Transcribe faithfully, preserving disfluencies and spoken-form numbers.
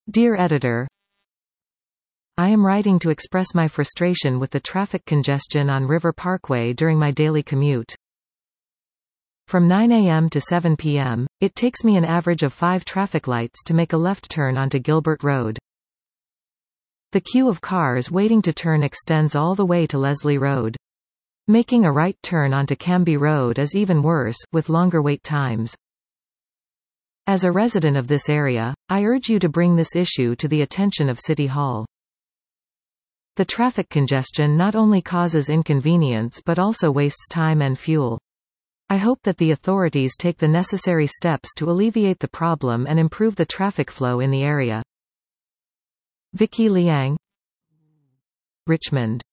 Dear Editor, I am writing to express my frustration with the traffic congestion on River Parkway during my daily commute. From nine A M to seven P M, it takes me an average of five traffic lights to make a left turn onto Gilbert Road. The queue of cars waiting to turn extends all the way to Leslie Road. Making a right turn onto Canby Road is even worse, with longer wait times. As a resident of this area, I urge you to bring this issue to the attention of City Hall. The traffic congestion not only causes inconvenience but also wastes time and fuel. I hope that the authorities take the necessary steps to alleviate the problem and improve the traffic flow in the area. Vicky Liang, Richmond.